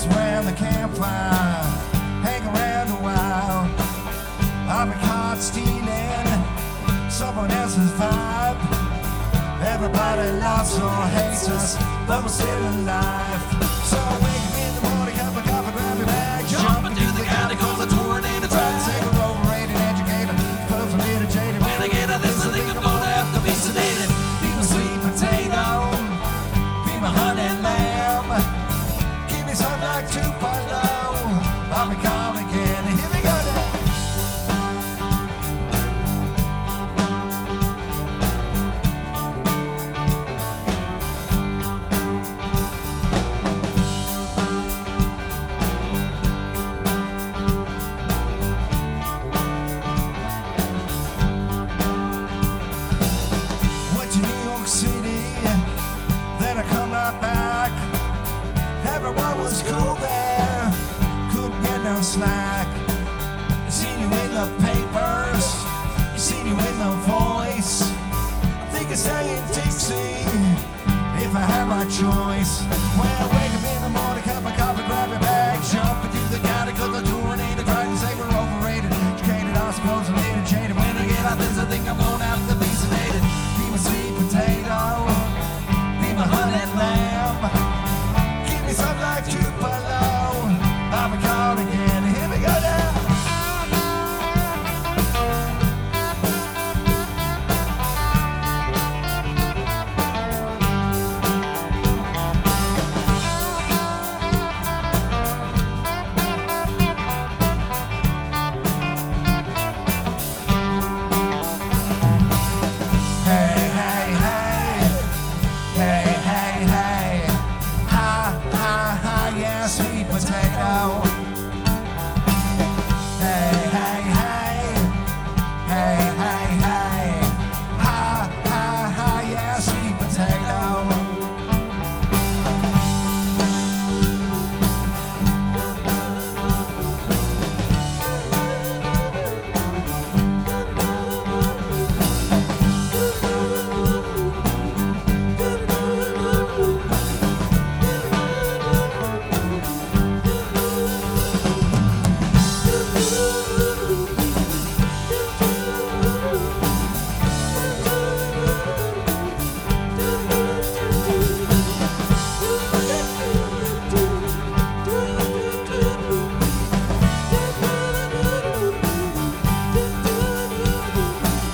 Just around the campfire, hang around a while. I've been caught stealing someone else's vibe. Everybody loves or hates us, but we're still alive. So I wake up in the morning, cup of coffee, grab your bag, jump into the guy that calls a tornado. Try to say we're overrated, educated, close a little jaded. When I get out of this, I think I'm gonna have to be sedated. Be my sweet potato, be my honey lamb. Give me something like Tupelo. I'll be calm again. Here we go now. Then I come right back. Everyone was cool there, couldn't get no slack. I seen you in the papers, I seen you in the Voice. I think I'd stay in Dixie if I had my choice. Well, wake up in the morning, cup of coffee, grab your bag, jump into the guy that goes a tornado, trying to say we're overrated, educated, I suppose a little jaded. When I get out this, I think I'm gonna have to be sedated. Be my sweet potato, my honey lamb. Give me something like Tupelo. I'll be called again. Here we go now. Hey, hey, hey. Hey, hey, hey, ha, ha, ha, yeah, sweet potato.